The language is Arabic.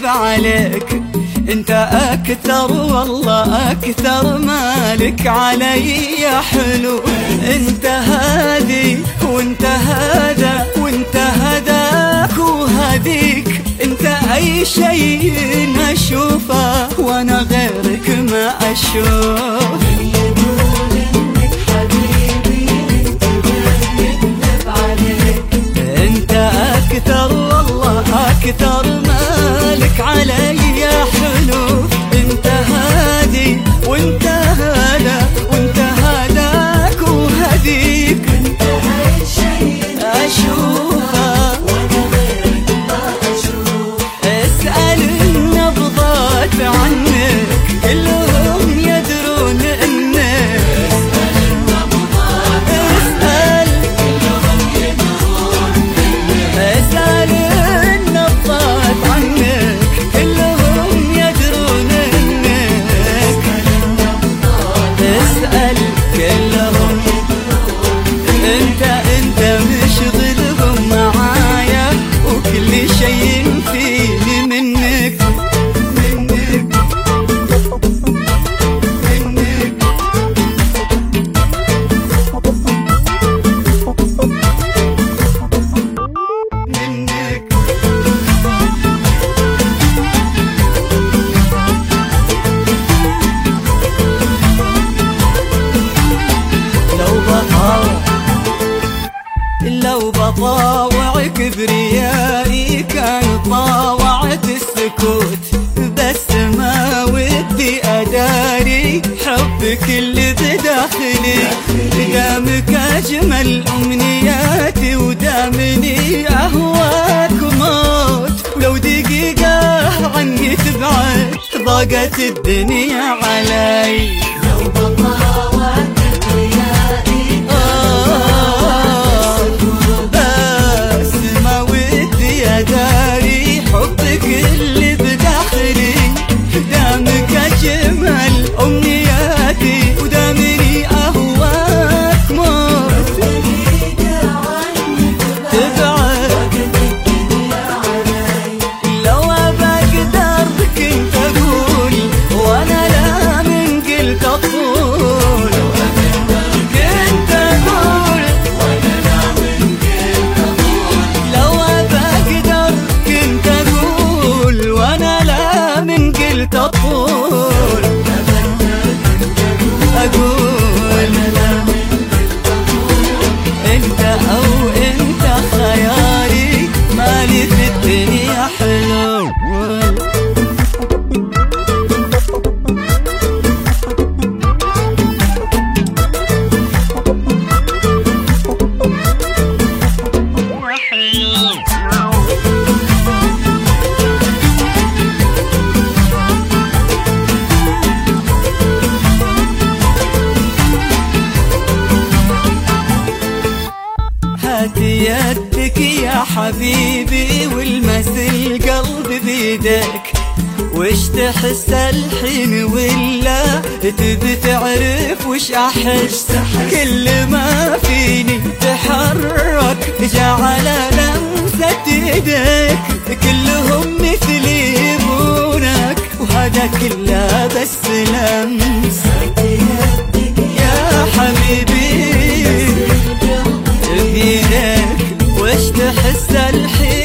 يكذب عليك. انت اكثر والله اكثر، مالك علي يا حلو. انت هذي وانت هذا وانت هذاك وهذيك، انت اي شيء اشوفه وانا غيرك ما اشوف. انت اكثر والله اكثر، مالك علي يا حلو. انت هادي وانت هذا وانت هذاك وهديك، انت اي شيء اشوفه وانا غيرك ما اشوف. اسأل النبضات عنك كلهم يدرون انك، اسأل النبضات اسأل كلهم يدرون انك، اسأل النبضات عنك كلهم يدرون انك، اسأل كلهم. انت مشغلهم معايا وكل شيء فيني منك منك منك. لو بطاوع كبريائي كان طاوعت السكوت، بس ما ودي أداري حبك اللي بداخلي. دامك أجمل أمنياتي ودامني أهواك موت، ولو دقيقة عني تبعد ضاقت الدنيا علي. لو بطاوع داري حبك اللي بداخلي. دامك أجمل أمنياتي ودامني أهواك موت، تبعد لو بقدر كنت أقول وأنا لا من قلت أطول. كنت أقول وأنا لا من قلت أطول، لو كنت أقول وأنا لا من قلت أطول. أقول أنت أو أنت خياري، مالي في الدنيا حلو. هات يدك يا حبيبي والمس القلب بيدك، وش تحس الحين ولا تبي تعرف وش احس؟ كل ما فيني تحرك جعل لمسة يدك، كلهم مثلي يبونك وهذا كله بس لمس يا حبيبي بيدك. وش تحس الحين